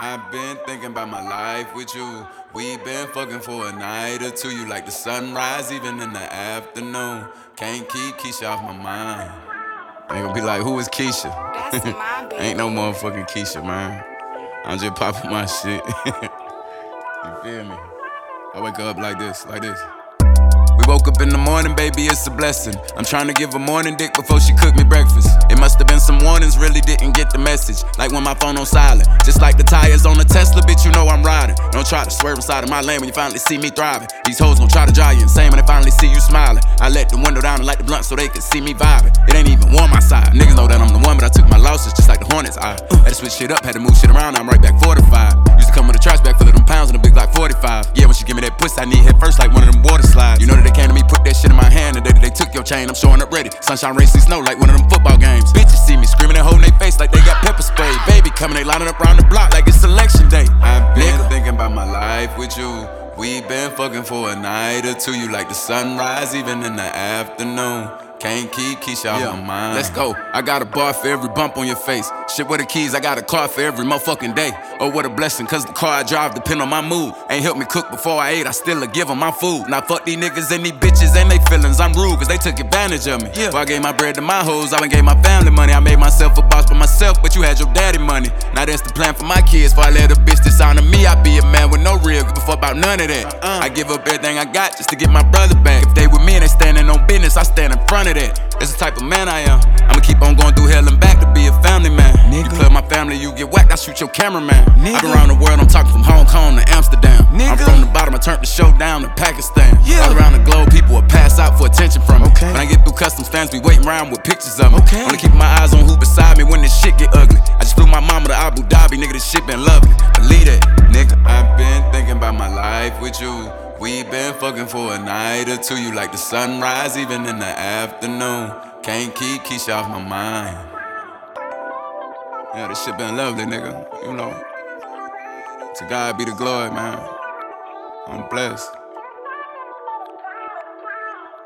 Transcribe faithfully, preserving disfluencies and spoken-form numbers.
I've been thinking about my life with you. We been fucking for a night or two. You like the sunrise even in the afternoon. Can't keep Keisha off my mind. They gonna be like, who is Keisha? That's my baby. Ain't no motherfucking Keisha, man. I'm just popping my shit. You feel me? I wake up like this, like this. We woke up in the morning, baby, it's a blessing. I'm trying to give her morning dick before she cooked me breakfast. It must have been some warnings, really didn't get the message. Like when my phone on silent. Just like the tires on the Tesla, bitch, you know I'm riding. Don't try to swerve inside of my lane when you finally see me thriving. These hoes gon' try to drive you insane when they finally see you smiling. I let the window down and light the blunt so they could see me vibing. It ain't even warm outside. Niggas know that I'm the one, but I took my losses just like the Hornets. I had to switch shit up, had to move shit around, now I'm right back forty-five. Used to come with a trash bag full of them pounds and a big like forty-five. Yeah, when she give me that pussy, I need head first like one of them water slides. You know that they came to me, put that shit in my hand, and the day that they took your chain, I'm showing up ready. Sunshine, rain, see snow like one of them football games. Bitches see me screaming and holding their face like they got pepper spray. Baby coming, they lining up around the block like it's election day. I've been Nigga. thinking about my life with you. We been fucking for a night or two. You like the sunrise even in the afternoon. Can't keep Keisha off yeah. my mind. Let's go. I got a bar for every bump on your face. Shit with the keys, I got a car for every motherfucking day. Oh, what a blessing, cause the car I drive depend on my mood. Ain't helped me cook before I ate, I still give them my food. Now fuck these niggas and these bitches and they feelings. I'm rude cause they took advantage of me. Yeah. Before I gave my bread to my hoes, I went gave my family money. I made myself a boss by myself, but you had your daddy money. Now that's the plan for my kids. Before I let a bitch dishonor me, I be a man with no real. Give a fuck about none of that. Uh-uh. I give up everything I got just to get my brother back. If they with me and they standing on business, I stand in front of that. That's the type of man I am. I'ma keep on going through hell and back to be a family man. Nigga. You plug my family, you get whacked, I shoot your cameraman. Nigga. I been around the world, I'm talking from Hong Kong to Amsterdam. Nigga. I'm from the bottom, I turned the show down to Pakistan. Yeah. All around the globe, people will pass out for attention from me. Okay. When I get through customs, fans be waiting around with pictures of me. Okay. Only keep my eyes on who beside me when this shit get ugly. I just flew my mama to Abu Dhabi, nigga, this shit been lovely. Believe that, nigga. I've been thinking about my life with you. We been fucking for a night or two. You like the sunrise even in the afternoon. Can't keep Keisha off my mind. Yeah, this shit been lovely, nigga. You know. To God be the glory, man. I'm blessed.